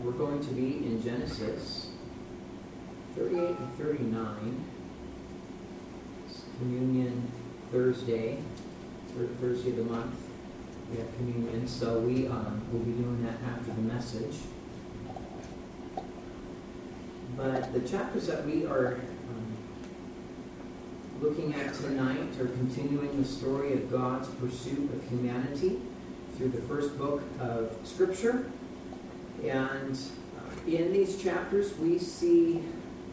we're going to be in Genesis 38 and 39. It's Communion Thursday, third Thursday of the month. We have communion, so we will be doing that after the message. But the chapters that we are looking at tonight are continuing the story of God's pursuit of humanity through the first book of Scripture. And in these chapters, we see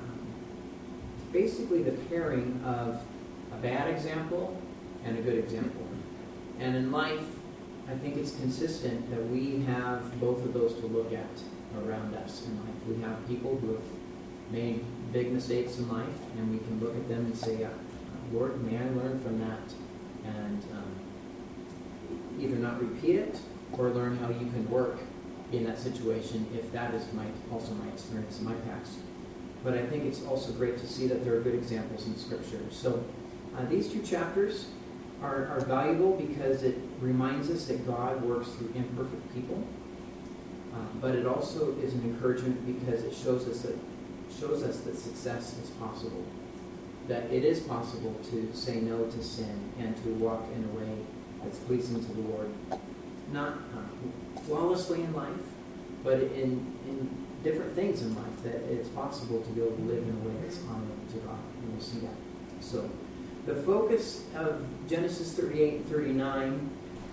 basically the pairing of a bad example and a good example. And in life, I think it's consistent that we have both of those to look at around us in life. We have people who have made big mistakes in life, and we can look at them and say, Lord, may I learn from that? And either not repeat it or learn how you can work in that situation if that is also my experience in my past. But I think it's also great to see that there are good examples in Scripture. So these two chapters are valuable because it reminds us that God works through imperfect people. But it also is an encouragement because it shows us that success is possible. That it is possible to say no to sin and to walk in a way that's pleasing to the Lord. Not flawlessly in life, but in different things in life, that it's possible to be able to live in a way that's honoring to God. And we'll see that. So the focus of Genesis 38 and 39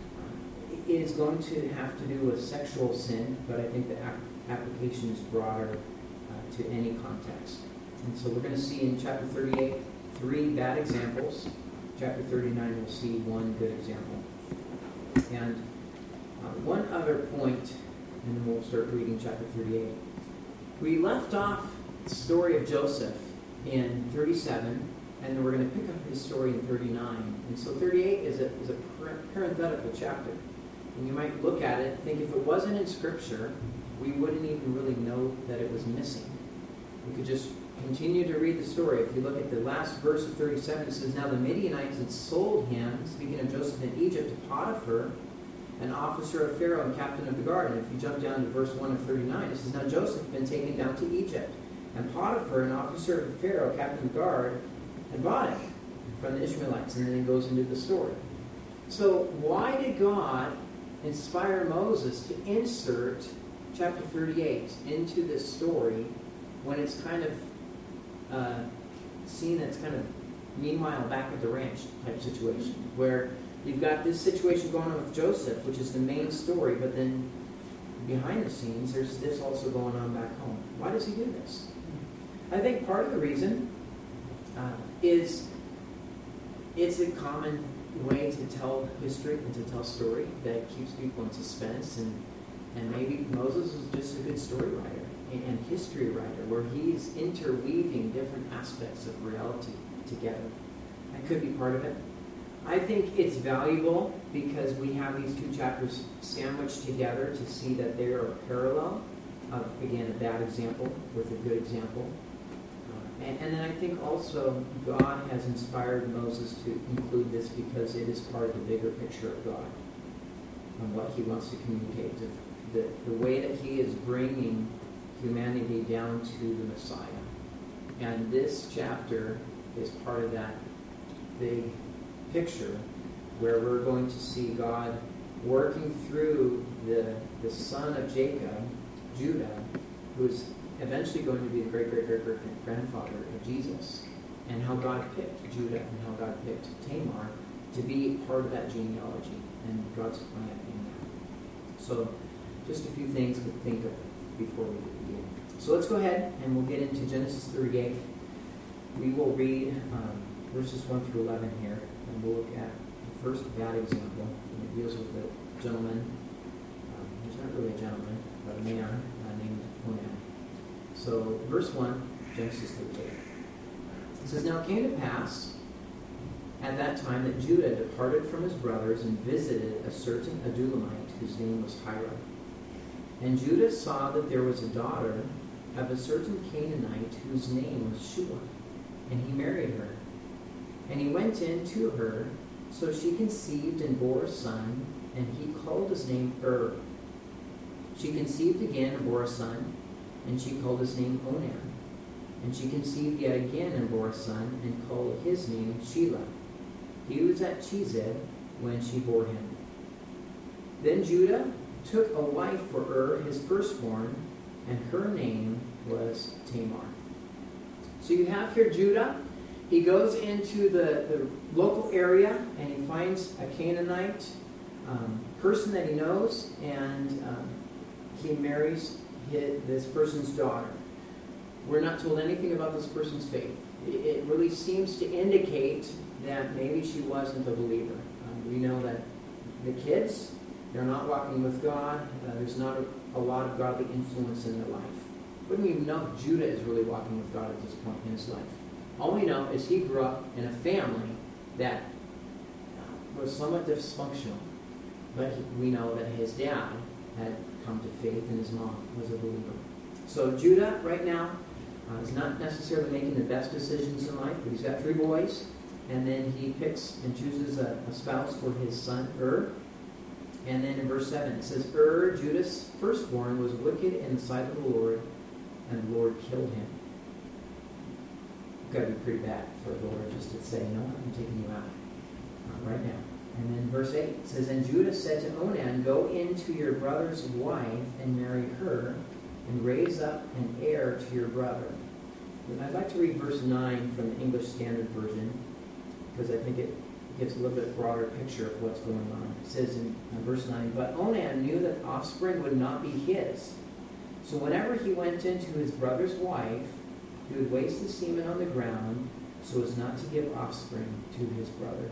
is going to have to do with sexual sin, but I think the application is broader to any context. And so we're going to see in chapter 38 3 bad examples. Chapter 39 we'll see 1 good example. And one other point, and then we'll start reading chapter 38. We left off the story of Joseph in 37, and then we're going to pick up his story in 39. And so 38 is a parenthetical chapter. And you might look at it and think if it wasn't in Scripture, we wouldn't even really know that it was missing. We could just continue to read the story. If you look at the last verse of 37, it says, Now the Midianites had sold him, speaking of Joseph in Egypt, to Potiphar, an officer of Pharaoh and captain of the guard. And if you jump down to verse 1 of 39, it says, Now Joseph had been taken down to Egypt, and Potiphar, an officer of Pharaoh, captain of the guard, had bought him from the Ishmaelites. And then it goes into the story. So why did God inspire Moses to insert chapter 38 into this story when it's kind of seen as kind of meanwhile back at the ranch type situation, where you've got this situation going on with Joseph, which is the main story, but then behind the scenes there's this also going on back home. Why does he do this? I think part of the reason is it's a common way to tell history and to tell story that keeps people in suspense, and maybe Moses was just a good story writer and history writer, where he's interweaving different aspects of reality together. That could be part of it. I think it's valuable because we have these two chapters sandwiched together to see that they are a parallel of, again, a bad example with a good example. And then I think also God has inspired Moses to include this because it is part of the bigger picture of God and what he wants to communicate, the way that he is bringing humanity down to the Messiah. And this chapter is part of that big picture where we're going to see God working through the son of Jacob, Judah, who is eventually going to be the great-great-great-great-grandfather of Jesus, and how God picked Judah and how God picked Tamar to be part of that genealogy and God's plan in that. So just a few things to think of before we begin. So let's go ahead and we'll get into Genesis 38. We will read verses 1 through 11 here, and we'll look at the first bad example. And it deals with a gentleman. He's not really a gentleman, but a man named Onan. So verse 1, Genesis 38. It says, Now it came to pass at that time that Judah departed from his brothers and visited a certain Adulamite whose name was Hira. And Judah saw that there was a daughter of a certain Canaanite whose name was Shua, and he married her. And he went in to her, so she conceived and bore a son, and he called his name She conceived again and bore a son, and she called his name Onan. And she conceived yet again and bore a son, and called his name Shelah. He was at Chized when she bore him. Then Judah took a wife for his firstborn, and her name was Tamar. So you have here Judah. He goes into the local area, and he finds a Canaanite person that he knows, and he marries this person's daughter. We're not told anything about this person's faith. It really seems to indicate that maybe she wasn't a believer. We know that the kids, they're not walking with God. There's not a lot of godly influence in their life. We don't even know if Judah is really walking with God at this point in his life. All we know is he grew up in a family that was somewhat dysfunctional. But we know that his dad had come to faith and his mom was a believer. So Judah right now is not necessarily making the best decisions in life, but he's got 3 boys. And then he picks and chooses a spouse for his son, And then in verse 7 it says, Judah's firstborn, was wicked in the sight of the Lord, and the Lord killed him. It's got to be pretty bad for the Lord just to say, no, I'm taking you out right now. And then verse 8 says, And Judah said to Onan, Go into your brother's wife and marry her, and raise up an heir to your brother. And I'd like to read verse 9 from the English Standard Version, because I think it gives a little bit broader picture of what's going on. It says in verse 9, But Onan knew that offspring would not be his. So whenever he went into his brother's wife, he would waste the semen on the ground so as not to give offspring to his brother.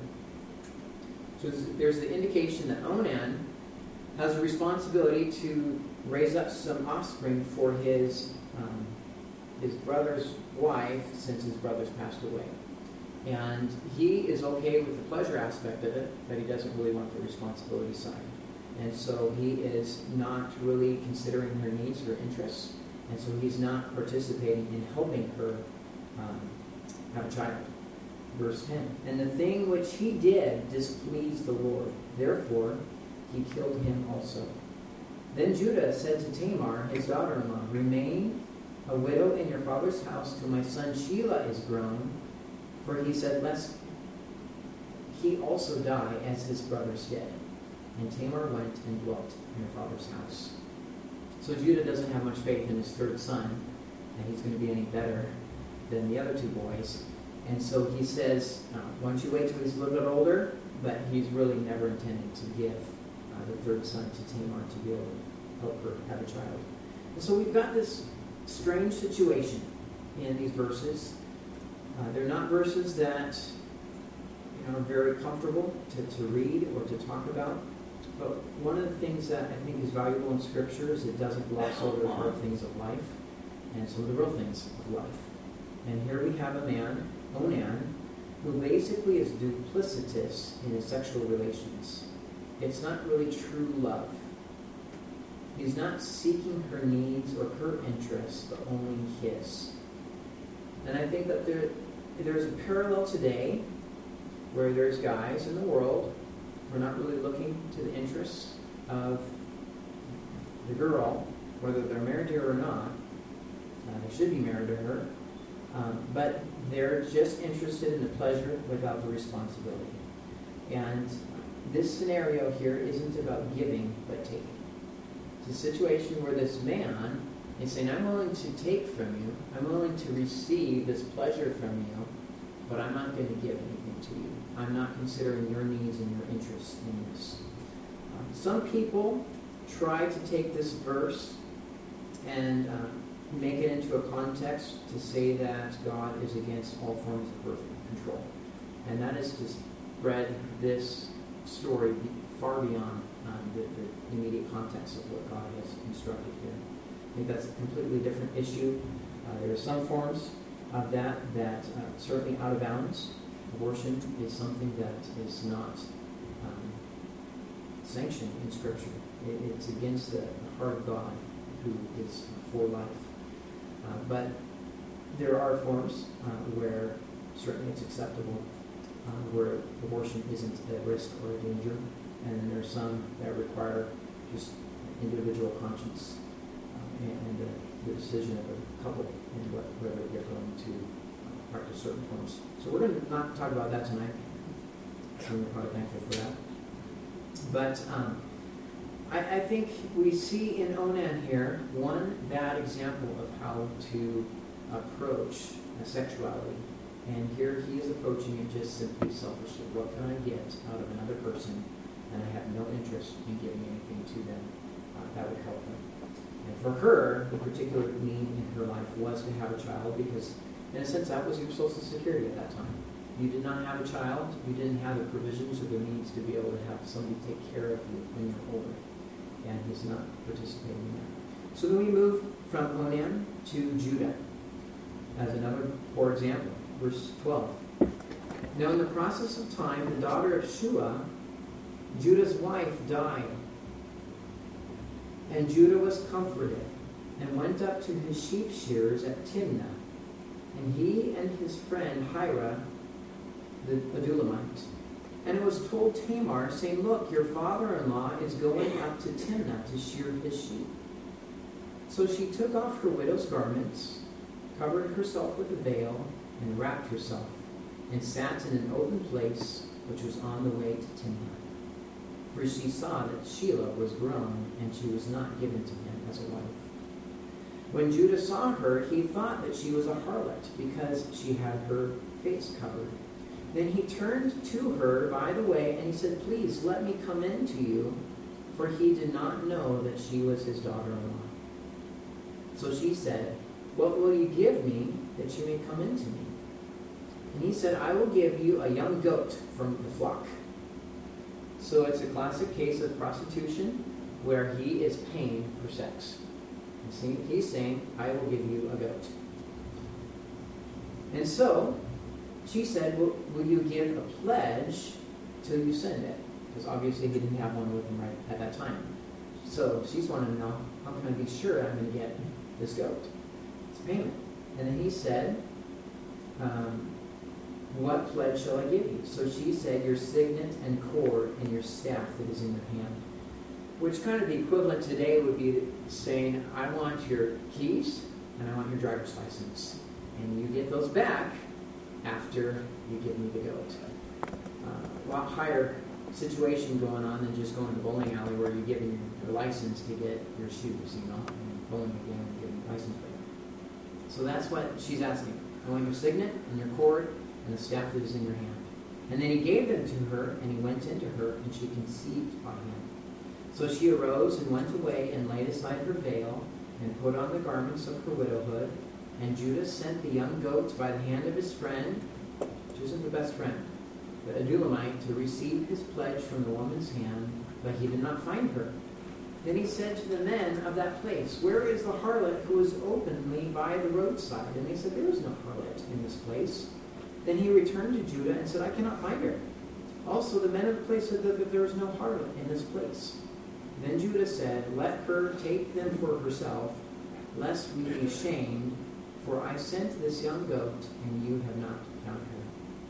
So there's the indication that Onan has a responsibility to raise up some offspring for his brother's wife, since his brother's passed away. And he is okay with the pleasure aspect of it, but he doesn't really want the responsibility side. And so he is not really considering her needs or interests, and so he's not participating in helping her have a child. Verse 10, And the thing which he did displeased the Lord. Therefore, he killed him also. Then Judah said to Tamar, his daughter-in-law, Remain a widow in your father's house till my son Shelah is grown. For he said, Lest he also die as his brothers did. And Tamar went and dwelt in her father's house. So Judah doesn't have much faith in his third son, that he's going to be any better than the other 2 boys. And so he says, why don't you wait till he's a little bit older? But he's really never intended to give the third son to Tamar to be able to help her have a child. And so we've got this strange situation in these verses. They're not verses that are very comfortable to read or to talk about. But one of the things that I think is valuable in Scripture is it doesn't gloss over the hard things of life and some of the real things of life. And here we have a man, Onan, who basically is duplicitous in his sexual relations. It's not really true love. He's not seeking her needs or her interests, but only his. And I think that there's a parallel today where there's guys in the world who are not really looking to the interests of the girl, whether they're married to her or not. They should be married to her. But they're just interested in the pleasure without the responsibility. And this scenario here isn't about giving, but taking. It's a situation where this man is saying, I'm willing to take from you, I'm willing to receive this pleasure from you, but I'm not going to give anything to you. I'm not considering your needs and your interests in this. Some people try to take this verse and make it into a context to say that God is against all forms of birth control. And that is to spread this story far beyond the immediate context of what God has instructed here. I think that's a completely different issue. There are some forms of that certainly out of bounds. Abortion is something that is not sanctioned in Scripture. It's against the heart of God, who is for life. But there are forms where certainly it's acceptable, where abortion isn't a risk or a danger. And then there are some that require just individual conscience and the decision of a couple and whether they're going to practice certain forms. So we're going to not talk about that tonight. So we're probably thankful for that. But I think we see in Onan here one bad example of how to approach sexuality. And here he is approaching it just simply selfishly. What can I get out of another person? And I have no interest in giving anything to them that would help them. And for her, the particular need in her life was to have a child because, in a sense, that was your social security at that time. You did not have a child. You didn't have the provisions or the means to be able to have somebody take care of you when you're older. And he's not participating in that. So then we move from Onan to Judah as another poor example. Verse 12. Now in the process of time, the daughter of Shua, Judah's wife, died. And Judah was comforted and went up to his sheep shearers at Timnah. And he and his friend Hira, the Adulamite. And it was told Tamar, saying, Look, your father-in-law is going up to Timnah to shear his sheep. So she took off her widow's garments, covered herself with a veil, and wrapped herself, and sat in an open place which was on the way to Timnah. For she saw that Shelah was grown, and she was not given to him as a wife. When Judah saw her, he thought that she was a harlot, because she had her face covered. Then he turned to her by the way, and he said, Please, let me come in to you, for he did not know that she was his daughter-in-law. So she said, What will you give me that you may come in to me? And he said, I will give you a young goat from the flock. So it's a classic case of prostitution where he is paying for sex. And he's saying, I will give you a goat. And so she said, will you give a pledge till you send it? Because obviously he didn't have one with him right at that time. So she's wanting to know, how can I be sure I'm going to get this goat? It's payment. And then he said, what pledge shall I give you? So she said, your signet and cord and your staff that is in your hand. Which kind of the equivalent today would be saying, I want your keys and I want your driver's license. And you get those back after you give me the goat. A lot higher situation going on than just going to the bowling alley where you're giving your license to get your shoes, and bowling again and getting your license plate. So that's what she's asking. I want your signet and your cord and the staff that is in your hand. And then he gave them to her, and he went into her, and she conceived by him. So she arose and went away and laid aside her veil and put on the garments of her widowhood. And Judah sent the young goat by the hand of his friend, which isn't the best friend, the Adulamite, to receive his pledge from the woman's hand, but he did not find her. Then he said to the men of that place, Where is the harlot who is openly by the roadside? And they said, There is no harlot in this place. Then he returned to Judah and said, I cannot find her. Also the men of the place said that there is no harlot in this place. Then Judah said, Let her take them for herself, lest we be ashamed, for I sent this young goat, and you have not found her.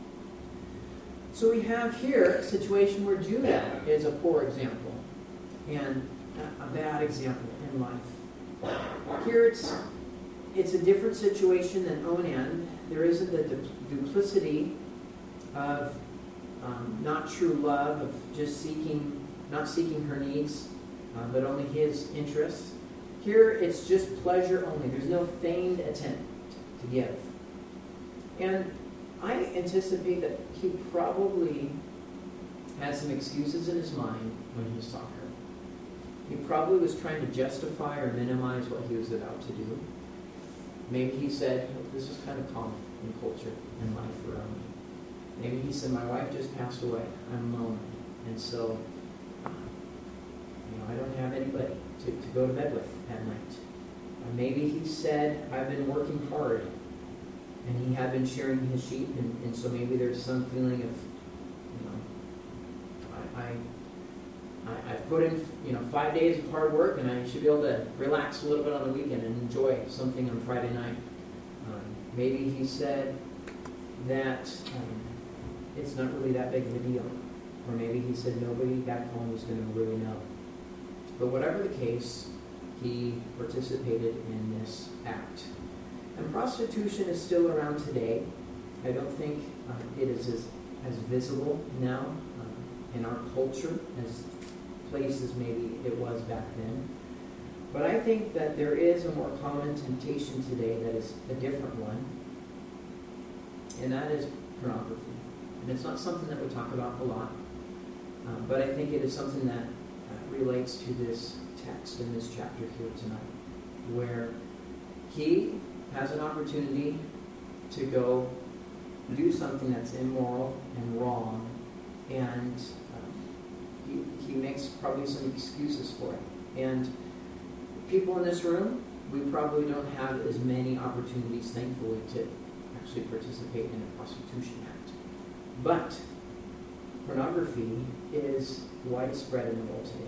So we have here a situation where Judah is a poor example, and a bad example in life. Here it's a different situation than Onan. There isn't the duplicity of not true love, of just not seeking her needs, but only his interests. Here it's just pleasure only. There's no feigned attempt to give. And I anticipate that he probably had some excuses in his mind when he saw her. He probably was trying to justify or minimize what he was about to do. Maybe he said, this is kind of common in culture and life around me. Maybe he said, my wife just passed away. I'm alone. And so, I don't have anybody to go to bed with at night. Maybe he said, I've been working hard. And he had been shearing his sheep. And so maybe there's some feeling of, I've put in 5 days of hard work, and I should be able to relax a little bit on the weekend and enjoy something on Friday night. Maybe he said that it's not really that big of a deal. Or maybe he said nobody back home is going to really know. But whatever the case, he participated in this act. And prostitution is still around today. I don't think it is as visible now in our culture as places maybe it was back then. But I think that there is a more common temptation today that is a different one, and that is pornography. And it's not something that we talk about a lot, but I think it is something that relates to this text in this chapter here tonight, where he has an opportunity to go do something that's immoral and wrong, and he makes probably some excuses for it. And people in this room, we probably don't have as many opportunities, thankfully, to actually participate in a prostitution act. But pornography is widespread in the world today.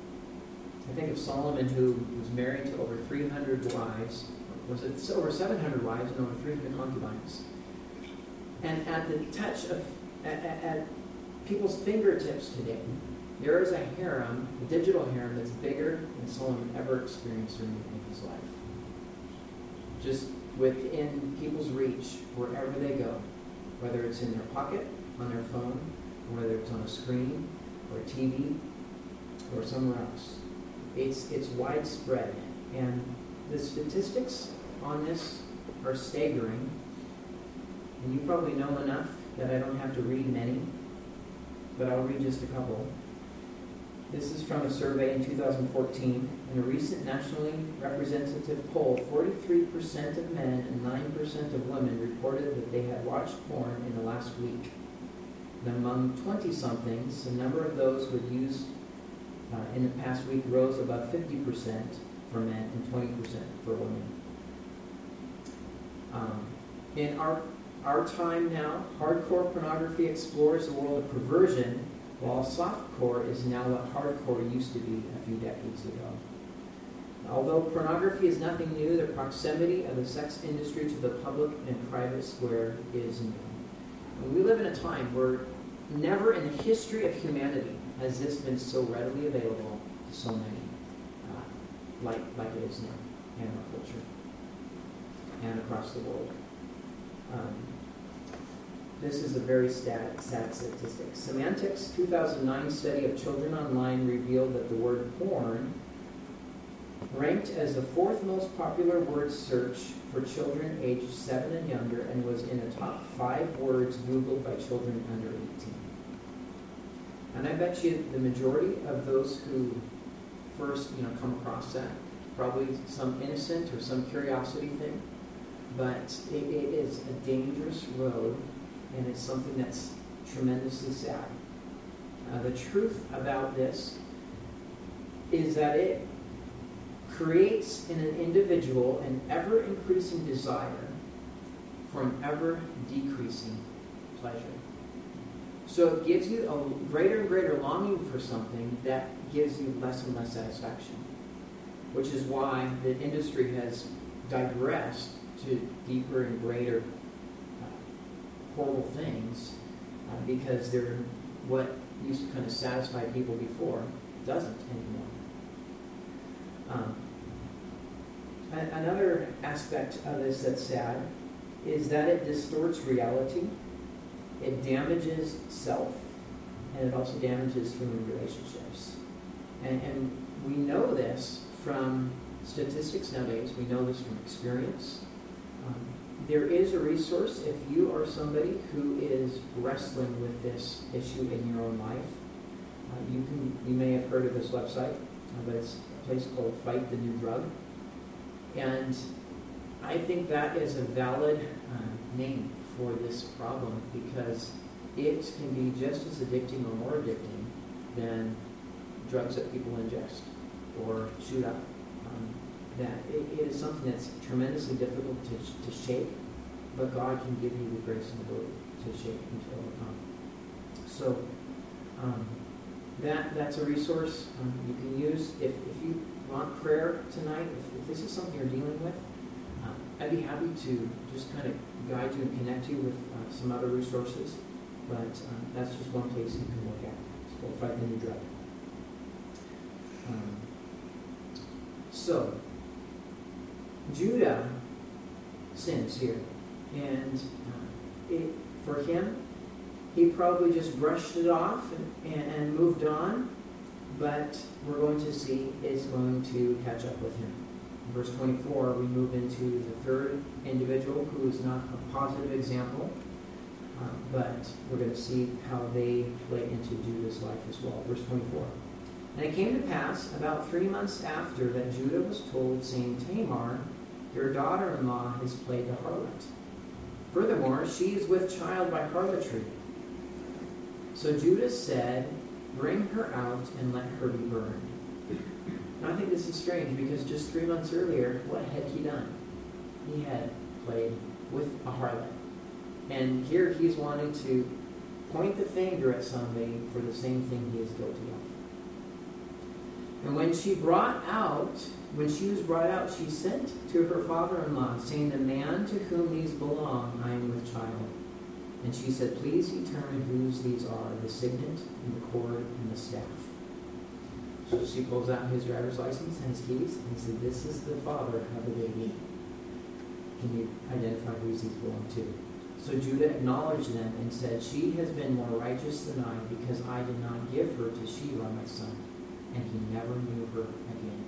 I think of Solomon, who was married to over 300 wives, was it over 700 wives and over 300 concubines. And at the touch of, at people's fingertips today, there is a harem, a digital harem, that's bigger than Solomon ever experienced in his life. Just within people's reach, wherever they go, whether it's in their pocket, on their phone, whether it's on a screen, or TV, or somewhere else. It's widespread. And the statistics on this are staggering. And you probably know enough that I don't have to read many, but I'll read just a couple. This is from a survey in 2014. In a recent nationally representative poll, 43% of men and 9% of women reported that they had watched porn in the last week. And among 20-somethings, the number of those who had used in the past week rose above 50% for men and 20% for women. In our time now, hardcore pornography explores the world of perversion, while softcore is now what hardcore used to be a few decades ago. Although pornography is nothing new, the proximity of the sex industry to the public and private square is new. And we live in a time where never in the history of humanity has this been so readily available to so many, like it is now in our culture and across the world. This is a very sad statistic. Semantics' 2009 study of children online revealed that the word porn ranked as the fourth most popular word search for children aged 7 and younger, and was in the top 5 words Googled by children under 18. And I bet you the majority of those who first come across that, probably some innocent or some curiosity thing, but it is a dangerous road, and it's something that's tremendously sad. The truth about this is that it creates in an individual an ever-increasing desire for an ever-decreasing pleasure. So it gives you a greater and greater longing for something that gives you less and less satisfaction, which is why the industry has digressed to deeper and greater horrible things, because they're what used to kind of satisfy people before doesn't anymore. Another aspect of this that's sad is that it distorts reality, it damages self, and it also damages human relationships. And we know this from statistics nowadays, we know this from experience. There is a resource if you are somebody who is wrestling with this issue in your own life. You may have heard of this website, but it's a place called Fight the New Drug. And I think that is a valid name for this problem, because it can be just as addicting or more addicting than drugs that people ingest or shoot up. That it is something that's tremendously difficult to shake, but God can give you the grace and ability to shake and to overcome. So that's a resource you can use if you want prayer tonight. If this is something you're dealing with, I'd be happy to just kind of guide you and connect you with some other resources. But that's just one place you can look at. It's called Fight the New Drug. So, Judah sins here. And for him, he probably just brushed it off and moved on. But we're going to see it's going to catch up with him. In verse 24, we move into the third individual who is not a positive example. But we're going to see how they play into Judah's life as well. Verse 24. And it came to pass about 3 months after that Judah was told, saying, Tamar, your daughter-in-law has played the harlot. Furthermore, she is with child by harlotry. So Judah said, bring her out and let her be burned. Now I think this is strange because just 3 months earlier, what had he done? He had played with a harlot. And here he's wanting to point the finger at somebody for the same thing he is guilty of. And when she was brought out, she sent to her father-in-law, saying, the man to whom these belong, I am with child. And she said, please determine whose these are, the signet and the cord and the staff. So she pulls out his driver's license and his keys, and he said, this is the father of the baby. Can you identify whose these belong to? So Judah acknowledged them and said, she has been more righteous than I, because I did not give her to Sheba, my son. And he never knew her again.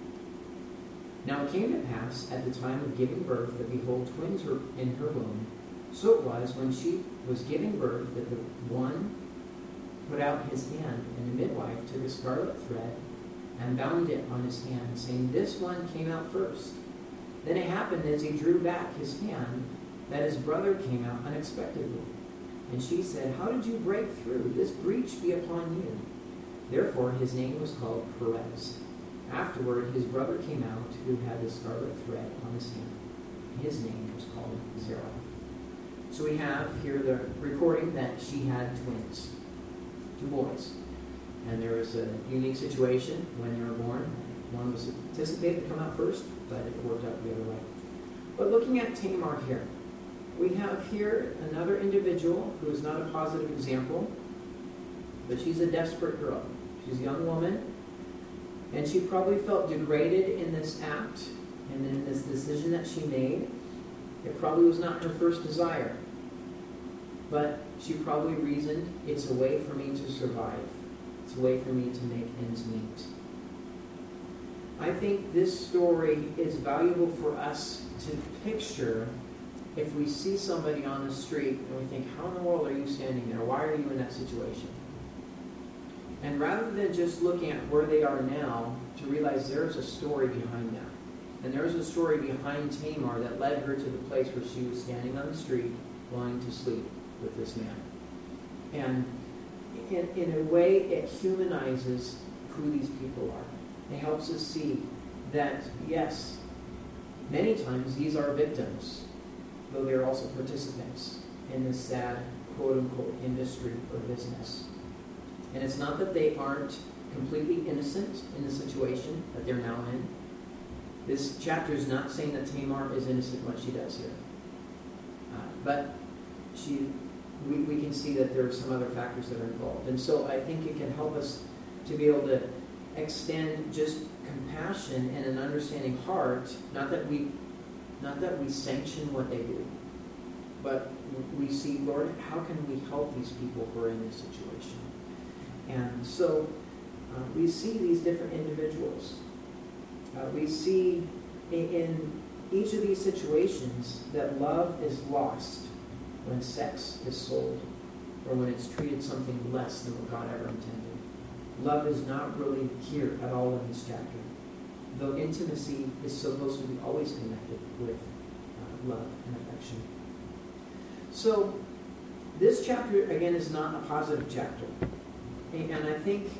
Now it came to pass at the time of giving birth that, behold, twins were in her womb. So it was, when she was giving birth, that the one put out his hand, and the midwife took a scarlet thread and bound it on his hand, saying, this one came out first. Then it happened, as he drew back his hand, that his brother came out unexpectedly. And she said, how did you break through? This breach be upon you. Therefore his name was called Perez. Afterward his brother came out, who had the scarlet thread on his hand. His name was called Zerah. So we have here the recording that she had twins, 2 boys. And there was a unique situation when they were born. One was anticipated to come out first, but it worked out the other way. But looking at Tamar here, we have here another individual who is not a positive example, but she's a desperate girl. She's a young woman, and she probably felt degraded in this act and in this decision that she made. It probably was not her first desire, but she probably reasoned, it's a way for me to survive. It's a way for me to make ends meet. I think this story is valuable for us to picture if we see somebody on the street and we think, how in the world are you standing there? Why are you in that situation? And rather than just looking at where they are now, to realize there's a story behind that. And there's a story behind Tamar that led her to the place where she was standing on the street wanting to sleep with this man. And in a way, it humanizes who these people are. It helps us see that, yes, many times these are victims, though they're also participants in this sad, quote-unquote, industry or business. And it's not that they aren't completely innocent in the situation that they're now in. This chapter is not saying that Tamar is innocent in what she does here. But we can see that there are some other factors that are involved. And so I think it can help us to be able to extend just compassion and an understanding heart, not that we sanction what they do, but we see, Lord, how can we help these people who are in this situation? And so we see these different individuals. We see in each of these situations that love is lost when sex is sold or when it's treated something less than what God ever intended. Love is not really here at all in this chapter, though intimacy is supposed to be always connected with love and affection. So this chapter, again, is not a positive chapter. And I think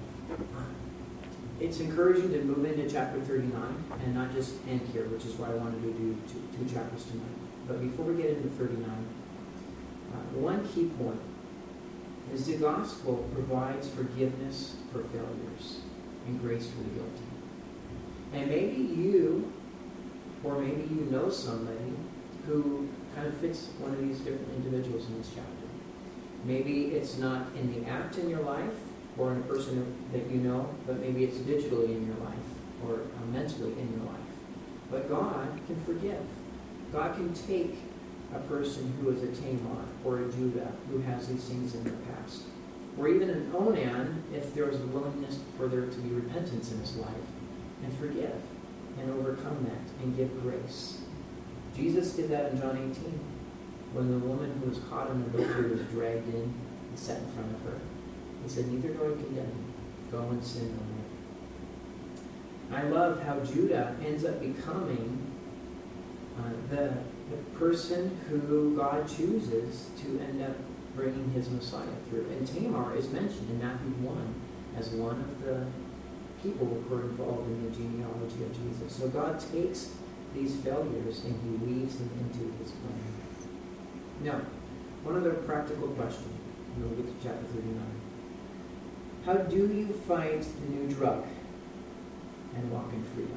it's encouraging to move into chapter 39 and not just end here, which is why I wanted to do two chapters tonight. But before we get into 39, one key point is the gospel provides forgiveness for failures and grace for the guilty. And maybe you, or maybe you know somebody who kind of fits one of these different individuals in this chapter. Maybe it's not in the act in your life or in a person that you know, but maybe it's digitally in your life. or mentally in your life. But God can forgive. God can take a person who is a Tamar or a Judah who has these things in their past. Or even an Onan, if there was a willingness for there to be repentance in his life, and forgive and overcome that and give grace. Jesus did that in John 18 when the woman who was caught in adultery was dragged in and set in front of her. He said, neither do I condemn you. Go and sin no more. I love how Judah ends up becoming the person who God chooses to end up bringing his Messiah through. And Tamar is mentioned in Matthew 1 as one of the people who are involved in the genealogy of Jesus. So God takes these failures and he weaves them into his plan. Now, one other practical question, and we'll get to chapter 39. How do you fight the new drug and walk in freedom?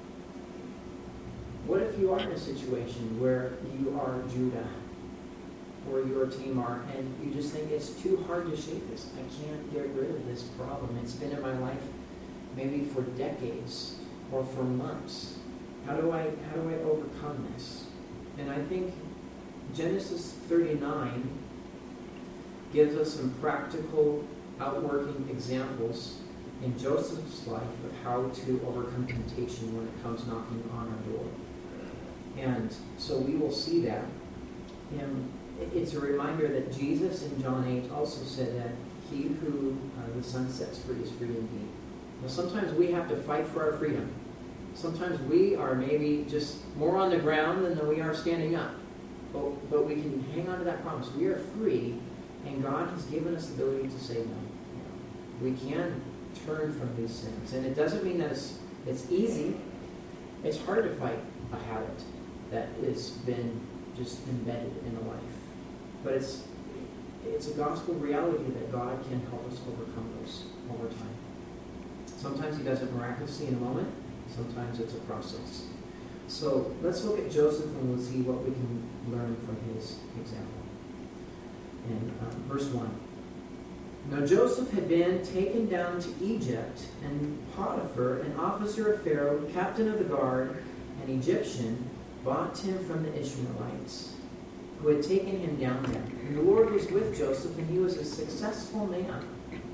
What if you are in a situation where you are Judah or you are Tamar and you just think it's too hard to shake this? I can't get rid of this problem. It's been in my life maybe for decades or for months. How do I overcome this? And I think Genesis 39 gives us some practical outworking examples in Joseph's life of how to overcome temptation when it comes knocking on our door. And so we will see that. And it's a reminder that Jesus in John 8 also said that he who the Son sets free is free indeed. Now sometimes we have to fight for our freedom. Sometimes we are maybe just more on the ground than we are standing up. But we can hang on to that promise. We are free, and God has given us the ability to say no. We can turn from these sins. And it doesn't mean that it's easy. It's hard to fight a habit that has been just embedded in a life. But it's a gospel reality that God can help us overcome those over time. Sometimes he does it miraculously in a moment. Sometimes it's a process. So let's look at Joseph and we'll see what we can learn from his example. In verse 1. Now Joseph had been taken down to Egypt, and Potiphar, an officer of Pharaoh, captain of the guard, an Egyptian, bought him from the Ishmaelites, who had taken him down there. And the Lord was with Joseph, and he was a successful man.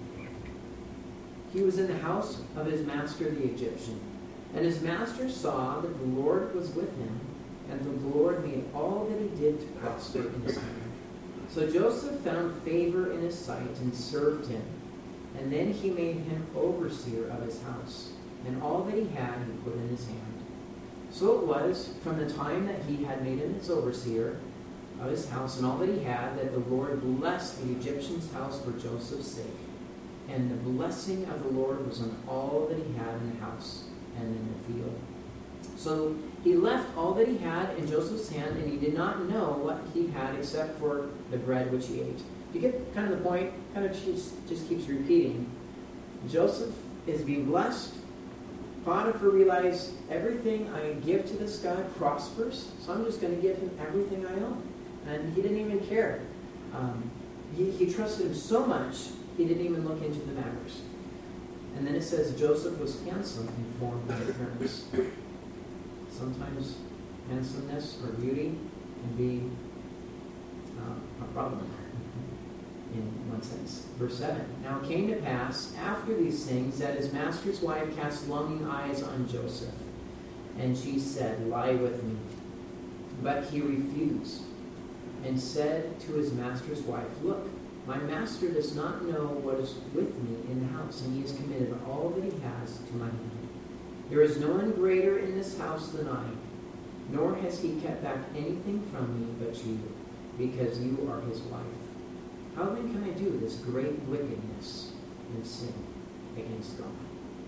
He was in the house of his master the Egyptian. And his master saw that the Lord was with him, and the Lord made all that he did to prosper in his hand. So Joseph found favor in his sight and served him. And then he made him overseer of his house, and all that he had he put in his hand. So it was, from the time that he had made him his overseer of his house and all that he had, that the Lord blessed the Egyptian's house for Joseph's sake. And the blessing of the Lord was on all that he had in the house and in the field. So he left all that he had in Joseph's hand, and he did not know what he had except for the bread which he ate. You get kind of the point? Kind of just keeps repeating. Joseph is being blessed. Potiphar realized everything I give to this guy prospers, so I'm just going to give him everything I own. And he didn't even care. He trusted him so much, he didn't even look into the matters. And then it says Joseph was handsome in form and appearance. Sometimes handsomeness or beauty can be a problem in one sense. Verse 7. Now it came to pass after these things that his master's wife cast longing eyes on Joseph. And she said, lie with me. But he refused and said to his master's wife, look, my master does not know what is with me in the house, and he has committed all that he has to my hand. There is no one greater in this house than I, nor has he kept back anything from me but you, because you are his wife. How then can I do this great wickedness and sin against God?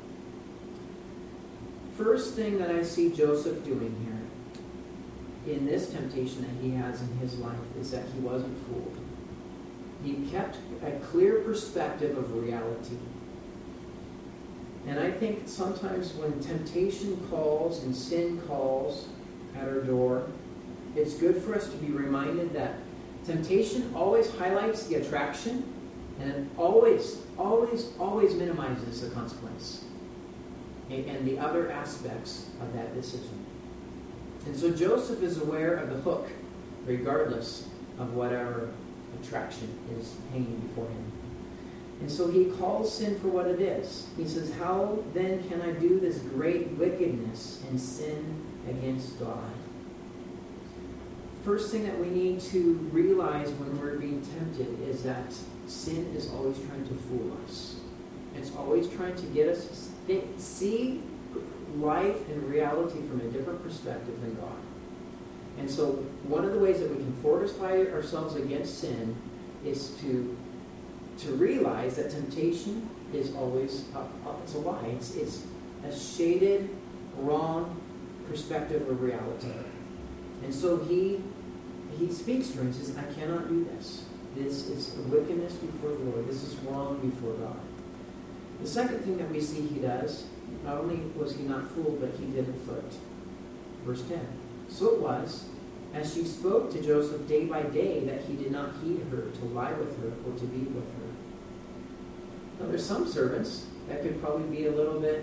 First thing that I see Joseph doing here in this temptation that he has in his life is that he wasn't fooled. He kept a clear perspective of reality. And I think sometimes when temptation calls and sin calls at our door, it's good for us to be reminded that temptation always highlights the attraction, and it always minimizes the consequence. and the other aspects of that decision. And so Joseph is aware of the hook, regardless of whatever attraction is hanging before him. And so he calls sin for what it is. He says, how then can I do this great wickedness and sin against God? First thing that we need to realize when we're being tempted is that sin is always trying to fool us. It's always trying to get us to see life and reality from a different perspective than God. And so one of the ways that we can fortify ourselves against sin is to realize that temptation is always it's a lie. It's a shaded, wrong perspective of reality. And so he speaks to her and says, I cannot do this. This is a wickedness before the Lord. This is wrong before God. The second thing that we see he does, not only was he not fooled, but he didn't flirt. Verse 10. So it was, as she spoke to Joseph day by day, that he did not heed her to lie with her or to be with her. Now there's some servants that could probably be a little bit,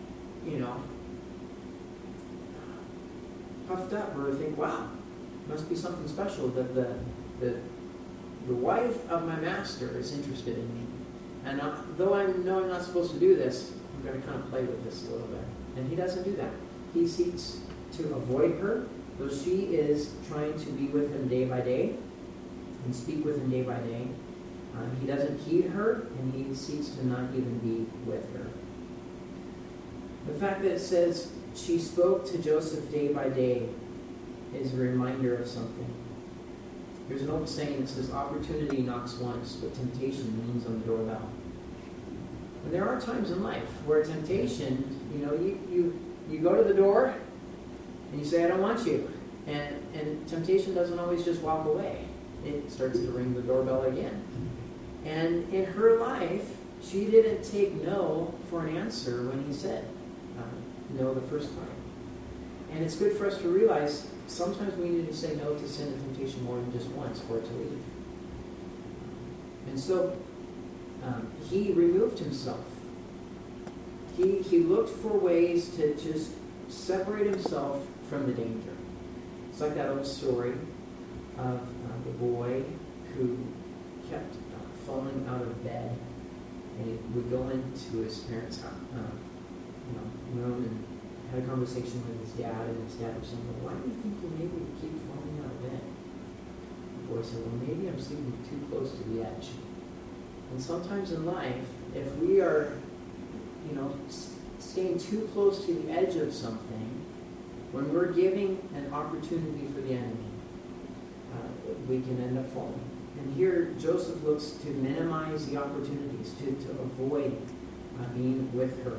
puffed up, or think, wow, must be something special that the wife of my master is interested in me. And though I know I'm not supposed to do this, I'm going to kind of play with this a little bit. And he doesn't do that. He seeks to avoid her, though she is trying to be with him day by day and speak with him day by day. He doesn't heed her, and he seeks to not even be with her. The fact that it says she spoke to Joseph day by day is a reminder of something. There's an old saying that says, opportunity knocks once, but temptation leans on the doorbell. And there are times in life where temptation, you go to the door and you say, I don't want you. And temptation doesn't always just walk away. It starts to ring the doorbell again. And in her life, she didn't take no for an answer when he said no the first time. And it's good for us to realize sometimes we need to say no to sin and temptation more than just once for it to leave. And so he removed himself. He looked for ways to just separate himself from the danger. It's like that old story of the boy who kept falling out of bed, and he would go into his parents' room and had a conversation with his dad, and his dad was saying, well, why do you think you maybe keep falling out of bed? The boy said, well, maybe I'm sleeping too close to the edge. And sometimes in life, if we are, staying too close to the edge of something, when we're giving an opportunity for the enemy, we can end up falling. And here, Joseph looks to minimize the opportunities, to avoid being with her.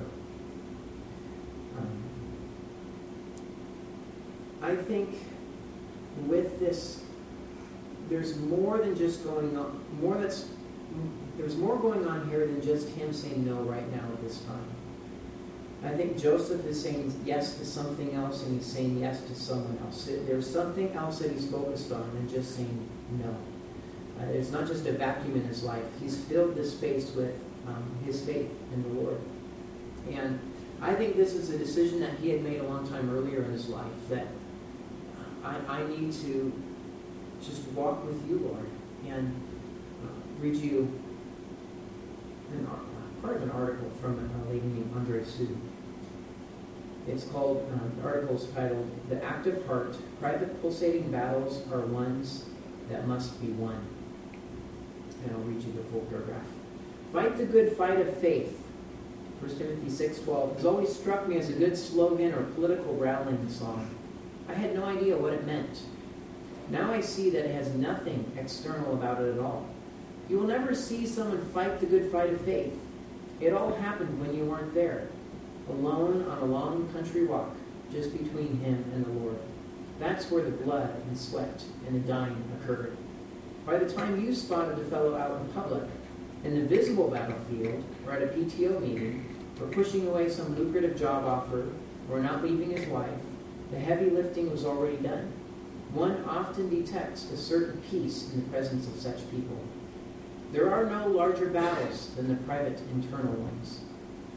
I think with this, there's more than just going on, there's more going on here than just him saying no right now at this time. I think Joseph is saying yes to something else, and he's saying yes to someone else. There's something else that he's focused on than just saying no. It's not just a vacuum in his life. He's filled this space with his faith in the Lord. And I think this is a decision that he had made a long time earlier in his life, that I need to just walk with you, Lord, and read you part of an article from a lady named Andre Sue. It's called, the article's titled, The Active Heart, Private Pulsating Battles Are Ones That Must Be Won. And I'll read you the full paragraph. Fight the good fight of faith, 1 Timothy 6:12, has always struck me as a good slogan or political rallying song. I had no idea what it meant. Now I see that it has nothing external about it at all. You will never see someone fight the good fight of faith. It all happened when you weren't there, alone on a long country walk, just between him and the Lord. That's where the blood and sweat and the dying occurred. By the time you spotted a fellow out in public, in the visible battlefield, or at a PTO meeting, or pushing away some lucrative job offer, or not leaving his wife, the heavy lifting was already done. One often detects a certain peace in the presence of such people. There are no larger battles than the private internal ones.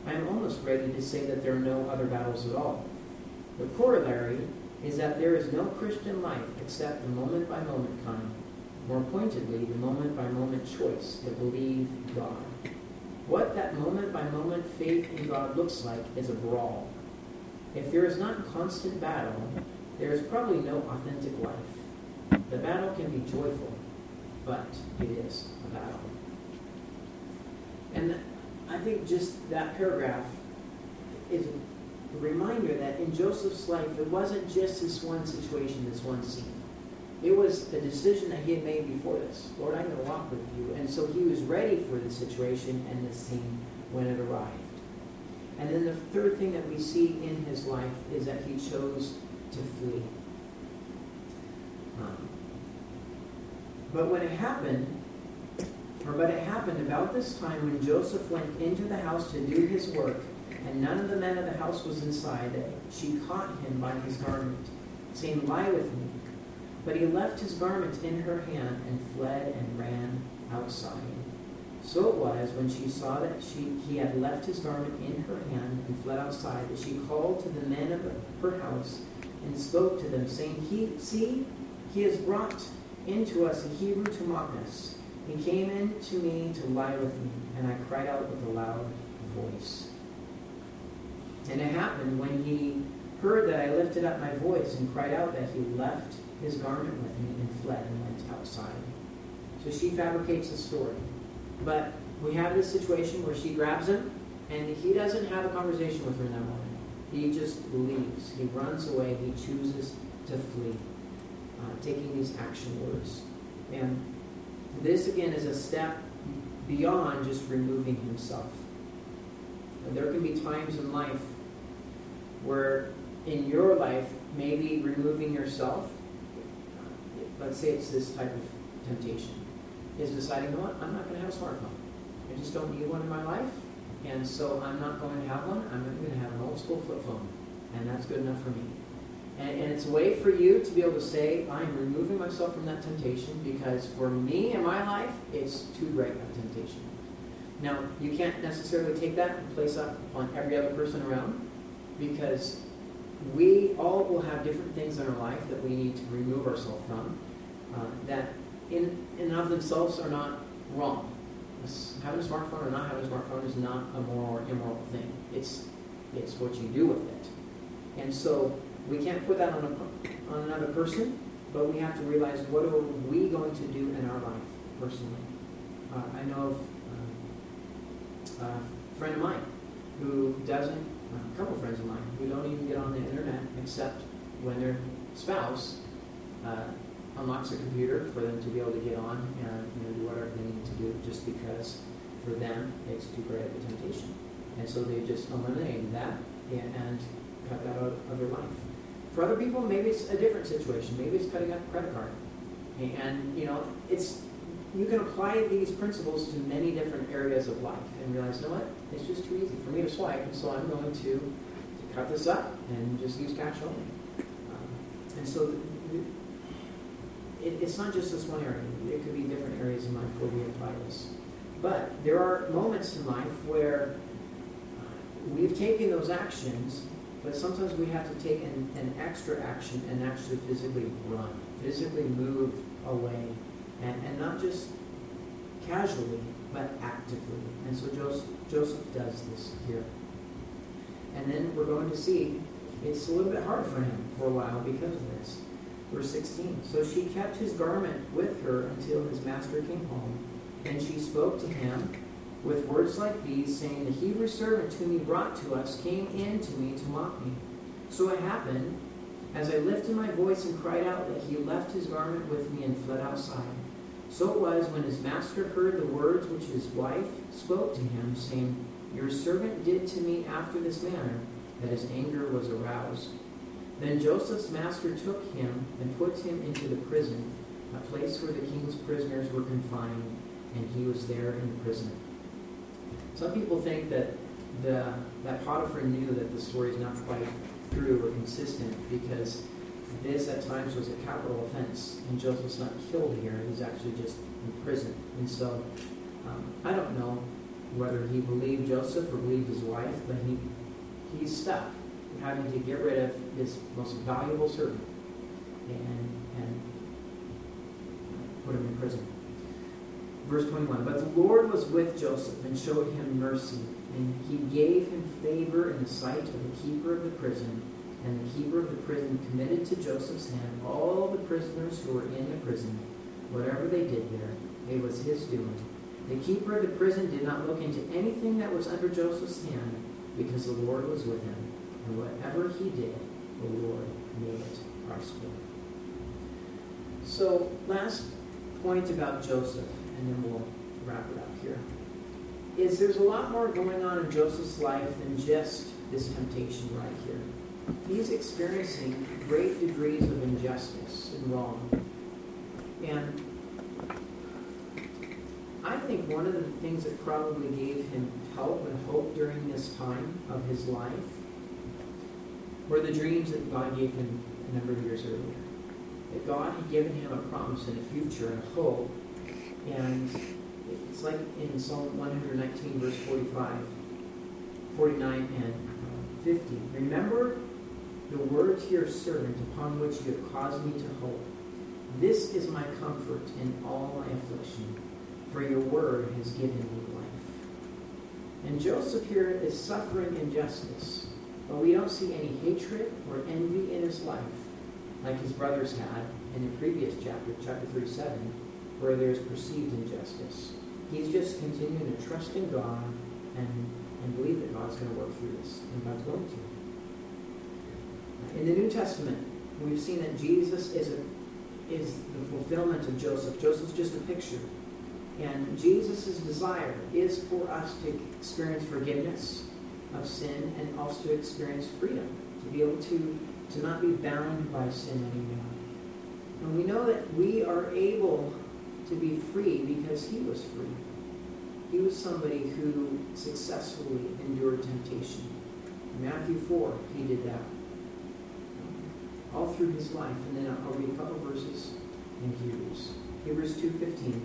I'm almost ready to say that there are no other battles at all. The corollary is that there is no Christian life except the moment-by-moment kind, more pointedly, the moment-by-moment choice to believe God. What that moment-by-moment faith in God looks like is a brawl. If there is not constant battle, there is probably no authentic life. The battle can be joyful, but it is a battle. And I think just that paragraph is a reminder that in Joseph's life, it wasn't just this one situation, this one scene. It was a decision that he had made before this. Lord, I'm going to walk with you. And so he was ready for the situation and the scene when it arrived. And then the third thing that we see in his life is that he chose to flee. But it happened about this time when Joseph went into the house to do his work, and none of the men of the house was inside, that she caught him by his garment, saying, Lie with me. But he left his garment in her hand and fled and ran outside. So it was, when she saw that he had left his garment in her hand and fled outside, that she called to the men of her house and spoke to them, saying, He has brought into us a Hebrew to mock us. He came in to me to lie with me, and I cried out with a loud voice. And it happened when he heard that I lifted up my voice and cried out, that he left his garment with me and fled and went outside. So she fabricates a story. But we have this situation where she grabs him, and he doesn't have a conversation with her in that moment. He just leaves. He runs away. He chooses to flee, taking these action words. And this, again, is a step beyond just removing himself. And there can be times in life where in your life, maybe removing yourself, let's say it's this type of temptation, is deciding, you know what, I'm not going to have a smartphone. I just don't need one in my life, and so I'm not going to have one. I'm going to have an old school flip phone, and that's good enough for me. And it's a way for you to be able to say, I'm removing myself from that temptation, because for me in my life, it's too great a temptation. Now, you can't necessarily take that and place that on every other person around, because we all will have different things in our life that we need to remove ourselves from, that in and of themselves are not wrong. Having a smartphone or not having a smartphone is not a moral or immoral thing. It's what you do with it. And so we can't put that on another person, but we have to realize, what are we going to do in our life personally? I know of a friend of mine who doesn't, a couple of friends of mine, who don't even get on the internet except when their spouse unlocks a computer for them to be able to get on and do whatever they need to do, just because for them it's too great of a temptation. And so they just eliminated that and cut that out of their life. For other people, maybe it's a different situation. Maybe it's cutting out a credit card. And you can apply these principles to many different areas of life and realize, you know what, it's just too easy for me to swipe, and so I'm going to cut this up and just use cash only. And so it's not just this one area. It could be different areas in life where we apply this. But there are moments in life where we've taken those actions, but sometimes we have to take an extra action and actually physically run, physically move away, and not just casually, but actively. And so Joseph does this here. And then we're going to see it's a little bit hard for him for a while because of this. Verse 16, so she kept his garment with her until his master came home, and she spoke to him with words like these, saying, the Hebrew servant whom he brought to us came in to me to mock me. So it happened, as I lifted my voice and cried out, that he left his garment with me and fled outside. So it was, when his master heard the words which his wife spoke to him, saying, your servant did to me after this manner, that his anger was aroused. Then Joseph's master took him and put him into the prison, a place where the king's prisoners were confined, and he was there in the prison. Some people think that Potiphar knew that the story is not quite true or consistent, because this at times was a capital offense, and Joseph's not killed here, he's actually just in prison. And so, I don't know whether he believed Joseph or believed his wife, but he's stuck having to get rid of his most valuable servant and put him in prison. Verse 21, but the Lord was with Joseph and showed him mercy, and he gave him favor in the sight of the keeper of the prison. And the keeper of the prison committed to Joseph's hand all the prisoners who were in the prison. Whatever they did there, it was his doing. The keeper of the prison did not look into anything that was under Joseph's hand, because the Lord was with him. And whatever he did, the Lord made it prosper. So, last point about Joseph, and then we'll wrap it up here, is there's a lot more going on in Joseph's life than just this temptation right here. He's experiencing great degrees of injustice and wrong. And I think one of the things that probably gave him help and hope during this time of his life were the dreams that God gave him a number of years earlier. That God had given him a promise and a future and a hope. And it's like in Psalm 119, verse 45, 49, and 50. Remember the word to your servant upon which you have caused me to hope. This is my comfort in all my affliction, for your word has given me life. And Joseph here is suffering injustice, but we don't see any hatred or envy in his life, like his brothers had in the previous chapter, chapter 37, where there's perceived injustice. He's just continuing to trust in God and believe that God's going to work through this, and God's going to. In the New Testament, we've seen that Jesus is the fulfillment of Joseph. Joseph's just a picture. And Jesus' desire is for us to experience forgiveness of sin and also to experience freedom, to be able to not be bound by sin anymore. And we know that we are able to be free because he was free. He was somebody who successfully endured temptation. In Matthew 4, he did that. All through his life. And then I'll read a couple verses in Hebrews. Hebrews 2:15.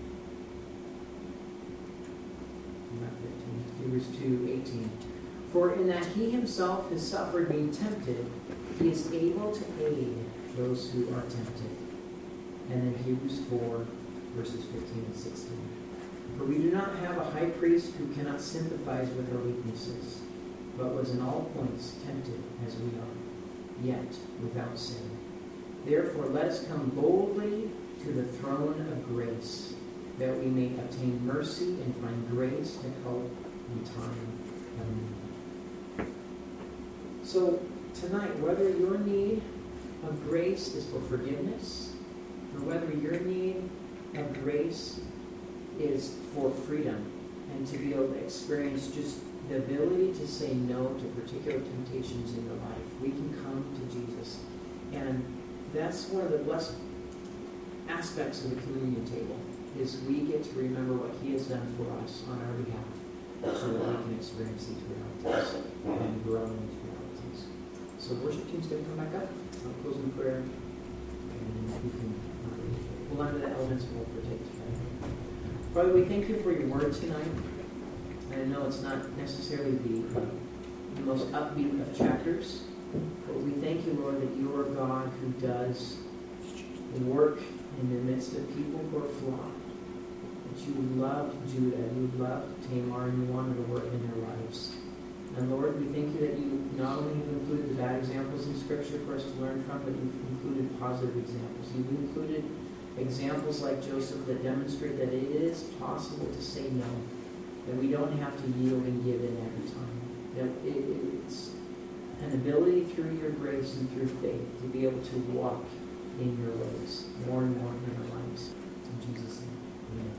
Not 15. Hebrews 2:18. For in that he himself has suffered being tempted, he is able to aid those who are tempted. And then Hebrews 4, verses 15 and 16. For we do not have a high priest who cannot sympathize with our weaknesses, but was in all points tempted as we are, yet without sin. Therefore let us come boldly to the throne of grace, that we may obtain mercy and find grace to help in time of need. So tonight, whether your need of grace is for forgiveness, or whether your need of grace is for freedom, and to be able to experience just the ability to say no to particular temptations in your life, we can come to Jesus. And that's one of the blessed aspects of the communion table, is we get to remember what he has done for us on our behalf, so that we can experience these realities and grow in these realities. So worship team's going to come back up. I'll close in prayer, and we can hold on to the elements and we'll partake together. Father, we thank you for your word tonight. And I know it's not necessarily the most upbeat of chapters, but we thank you, Lord, that you are God who does work in the midst of people who are flawed. That you loved Judah, you loved Tamar, and you wanted to work in their lives. And Lord, we thank you that you not only have included the bad examples in Scripture for us to learn from, but you've included positive examples. You've included examples like Joseph that demonstrate that it is possible to say no, that we don't have to yield and give in every time, that it's an ability through your grace and through faith to be able to walk in your ways more and more in our lives. In Jesus' name, amen.